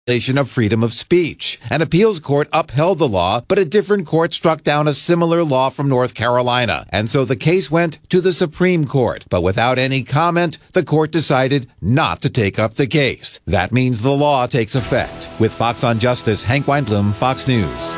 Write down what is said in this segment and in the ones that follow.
Of freedom of speech. An appeals court upheld the law, but a different court struck down a similar law from North Carolina. And so the case went to the Supreme Court. But without any comment, the court decided not to take up the case. That means the law takes effect. With Fox on Justice, Hank Weinblum, Fox News.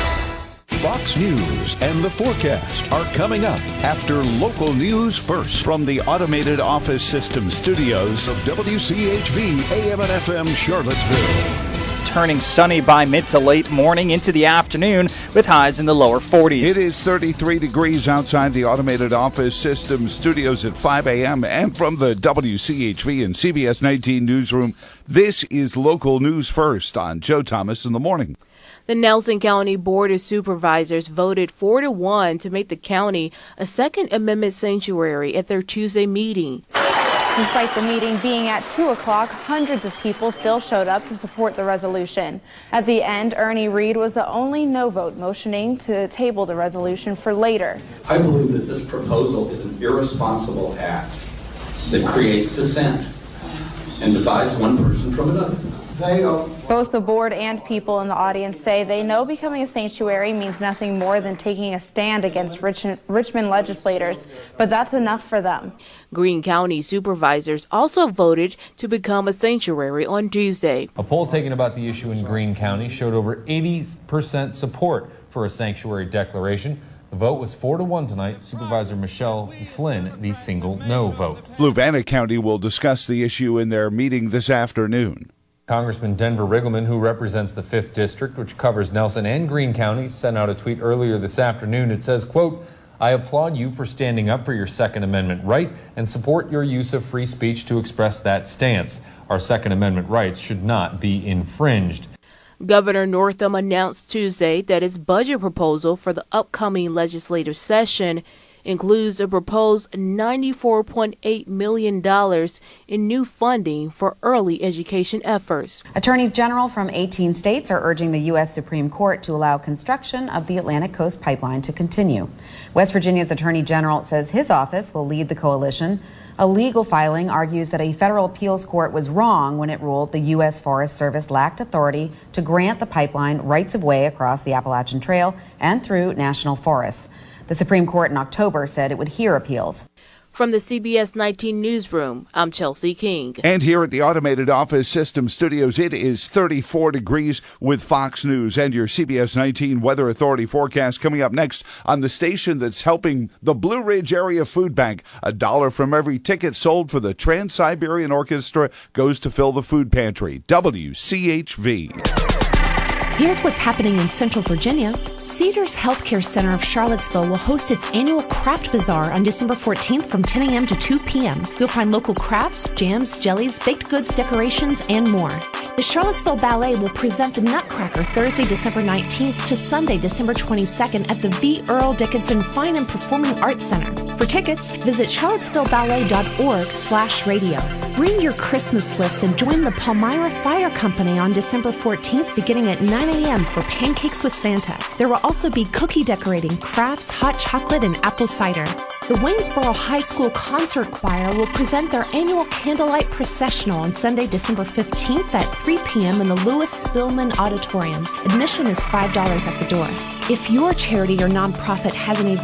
Fox News and the forecast are coming up after local news first from the Automated Office System studios of WCHV AM and FM Charlottesville. Turning sunny by mid to late morning into the afternoon with highs in the lower 40s. It is 33 degrees outside the Automated Office System studios at 5 a.m. and from the WCHV and CBS 19 newsroom. This is local news first on Joe Thomas in the morning. The Nelson County Board of Supervisors voted 4-1 to make the county a Second Amendment sanctuary at their Tuesday meeting. Despite the meeting being at 2 o'clock, hundreds of people still showed up to support the resolution. At the end, Ernie Reed was the only no vote, motioning to table the resolution for later. I believe that this proposal is an irresponsible act that creates dissent and divides one person from another. Both the board and people in the audience say they know becoming a sanctuary means nothing more than taking a stand against Richmond legislators, but that's enough for them. Greene County supervisors also voted to become a sanctuary on Tuesday. A poll taken about the issue in Greene County showed over 80% support for a sanctuary declaration. The vote was 4-1 tonight. Supervisor Michelle Flynn, the single no vote. Fluvanna County will discuss the issue in their meeting this afternoon. Congressman Denver Riggleman, who represents the 5th District, which covers Nelson and Greene counties, sent out a tweet earlier this afternoon. It says, quote, "I applaud you for standing up for your Second Amendment right and support your use of free speech to express that stance. Our Second Amendment rights should not be infringed." Governor Northam announced Tuesday that his budget proposal for the upcoming legislative session includes a proposed $94.8 million in new funding for early education efforts. Attorneys general from 18 states are urging the U.S. Supreme Court to allow construction of the Atlantic Coast Pipeline to continue. West Virginia's Attorney General says his office will lead the coalition. A legal filing argues that a federal appeals court was wrong when it ruled the U.S. Forest Service lacked authority to grant the pipeline rights of way across the Appalachian Trail and through national forests. The Supreme Court in October said it would hear appeals. From the CBS 19 newsroom, I'm Chelsea King. And here at the Automated Office System studios, it is 34 degrees with Fox News and your CBS 19 Weather Authority forecast coming up next on the station that's helping the Blue Ridge Area Food Bank. $1 from every ticket sold for the Trans-Siberian Orchestra goes to fill the food pantry. WCHV. Here's what's happening in Central Virginia. Cedars Healthcare Center of Charlottesville will host its annual Craft Bazaar on December 14th from 10 a.m. to 2 p.m. You'll find local crafts, jams, jellies, baked goods, decorations, and more. The Charlottesville Ballet will present the Nutcracker Thursday, December 19th to Sunday, December 22nd at the V. Earl Dickinson Fine and Performing Arts Center. For tickets, visit charlottesvilleballet.org/radio. Bring your Christmas list and join the Palmyra Fire Company on December 14th beginning at 9 a.m. for Pancakes with Santa. There will also be cookie decorating, crafts, hot chocolate, and apple cider. The Waynesboro High School Concert Choir will present their annual Candlelight Processional on Sunday, December 15th at 3 p.m. in the Lewis Spillman Auditorium. Admission is $5 at the door. If your charity or nonprofit has an event